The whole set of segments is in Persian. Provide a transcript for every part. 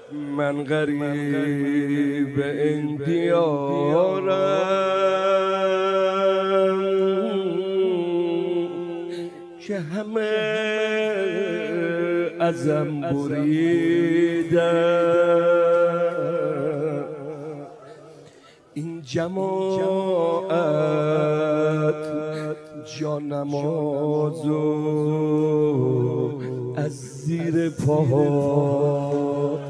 من غریب این دیارم که همه ازم بریدن. این جماعت جانمازو از زیر پاها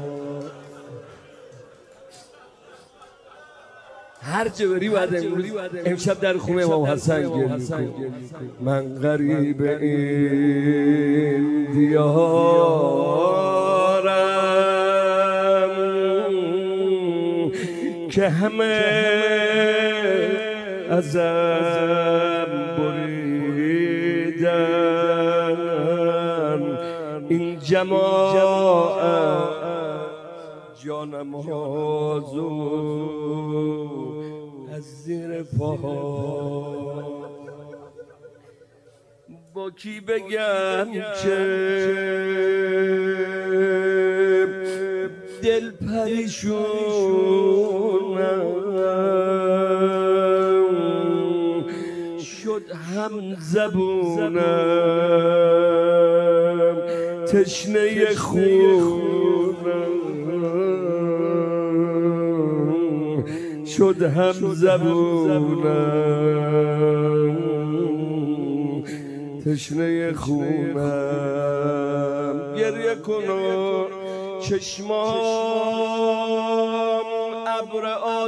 هر جا بری باید امشب در خونه امام حسن گریه کن. من غریب این دیارم که همه ازم بریدن. این جماعت جانمازو از زیر پاها. با کی بگم که دل پریشونم شد هم زبونم تشنه خونم شد هم زبونم تشنه خونم. گریه کن و چشمام ابر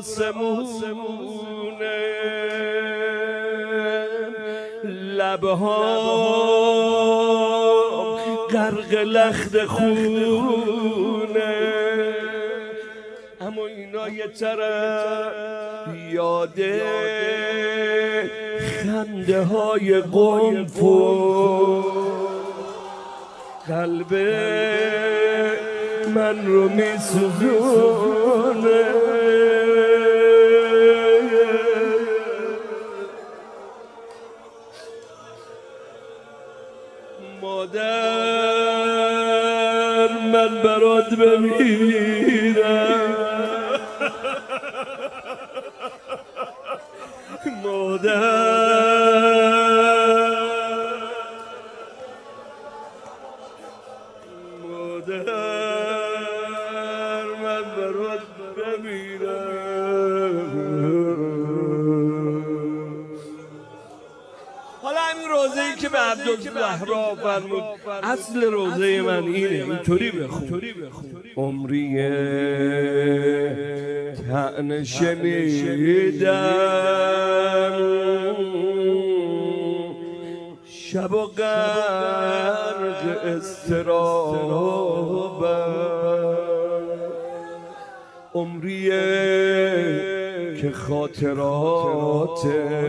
آسمونه، لبهام غرق لخت خونه. اما اینا یه طرف یاده خنده های قنفو قلب من رو می سوزونه. مادر من برات بمیرم، مادر من برات بمیرم. حالا همین روزه‌ای که به عبدالزهرا فرمود اصل روزه من اینه، اینطوری بخون. عمری طعنه شنیدم شب و غرق اضطرابم. عمریه که خاطرات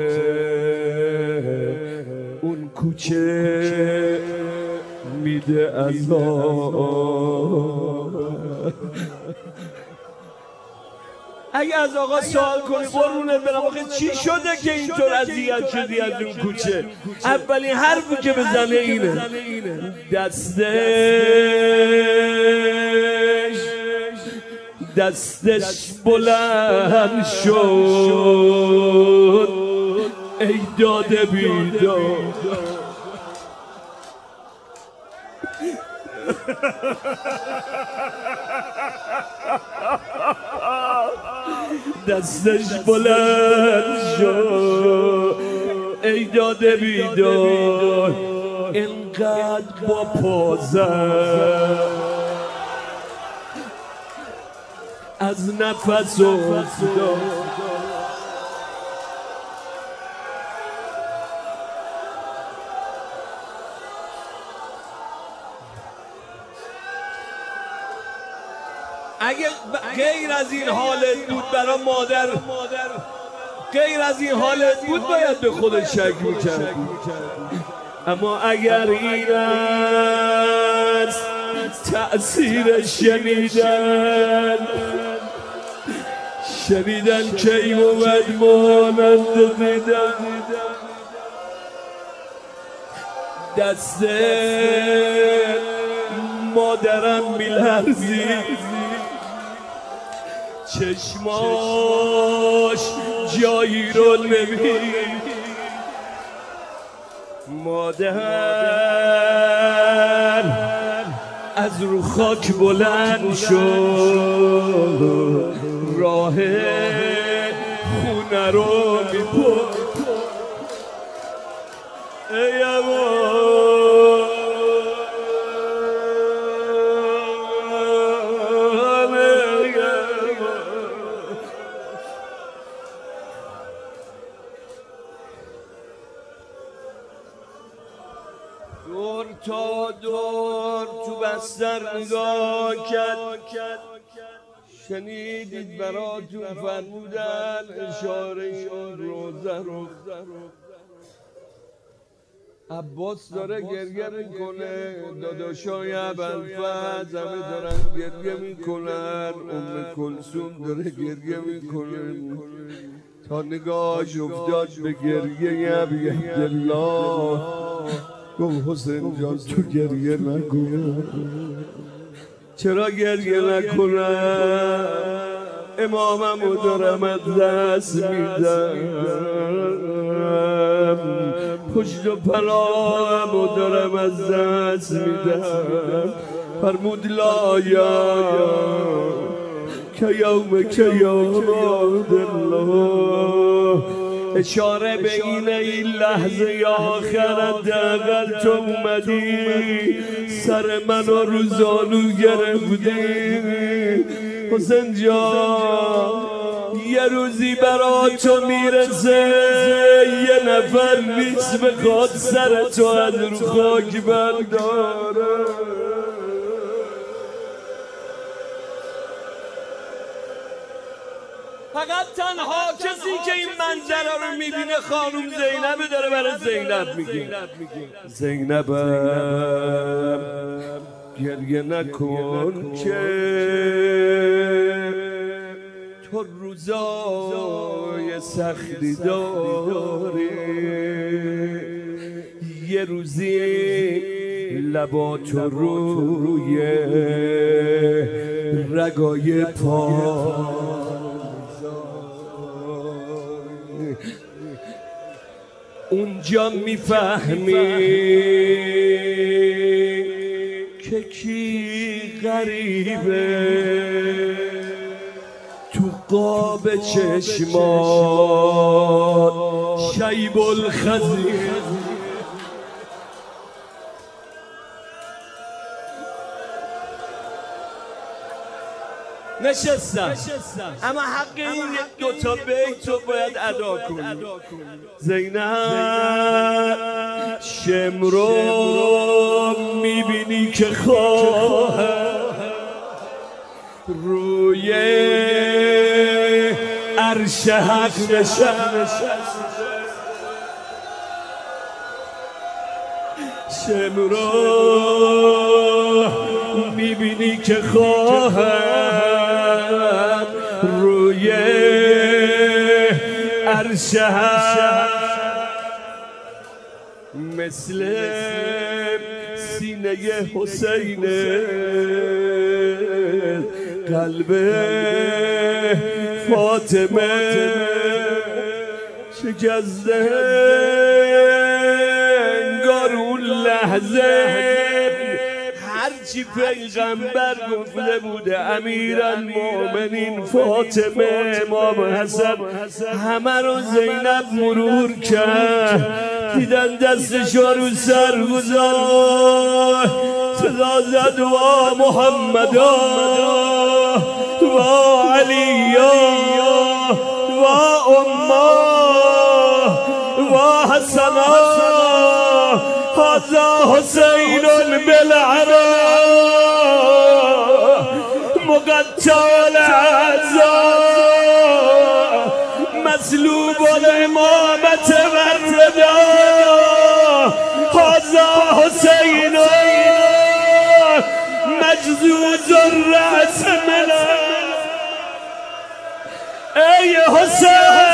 اون کوچه میده عذاب. اگه از آقا سوال کنی قربونت برم آخه چی شده که اینطور اذیت شدی از اون کوچه؟ اولین حرفی که بزنه اینه دستش بلند شد ای داده بیداد. دستش بلند شد ای داده بیداد. اینقدر با پازم از نفس افتاد. اگه غیر از این حالت بود برای مادر، غیر از این حالت بود باید به خودش شک میکرد. اما اگر این است تأثیر شنیدن که ای اومد مانند دیدن. دست مادرم میلرزید چشماش جایی رو نمید مادر از رو خاک بلند شد راه خونه رو میپرد ای دور تا دور تو بستر نگاه کرد شنیدید براتون فرمودن اشاره این روزه رو عباس داره گریه میکنه داداشای ابوالفضل همه دارن گریه میکنن ام کلثوم داره گریه میکنه تا نگاهش افتاد به گریه عبدالله گفت حسین جان تو گریه نکن چرا گریه نکنم اماممو دارم از دست میدم پشت و پناهمو دارم از دست میدم فرمود لا یا که یوم الله اشاره به این لحظه آخرت دقل تو اومدی سر منو رو زانو گرفتی حسین جان یه روزی برا تو میرسه یه نفر نیست بخواد سر تو از رو خاک برداره فقط تنها کسی که این منظره رو میبینه خانوم زینب داره برای زینب میگه زینبم گریه نکن که تو روزای سختی داری یه روزی لباتو روی رگای پا اونجا میفهمی که کی غریبه تو قاب چشمات شیب الخزیر نشستم اما حق این دوتا بیت رو باید ادا کنی زینب شمرو میبینی که خواهد روی عرش حق نشست شمرو میبینی که خواهد روی عرش مثل سینه حسین قلب فاطمه شکسته انگار اون لحظه هرچی پیغمبر گفته بوده امیرالمومنین فاطمه امام حسن همه رو زینب مرور کرد دیدن دستشو رو سر گذاشت صدا زد و محمدا و علیا و اما و حسنا هذا حسین بالعراء مقطع الاعضاء مسلوب الامامة والرداء هذا حسین مجزوز الرأس من ای حسین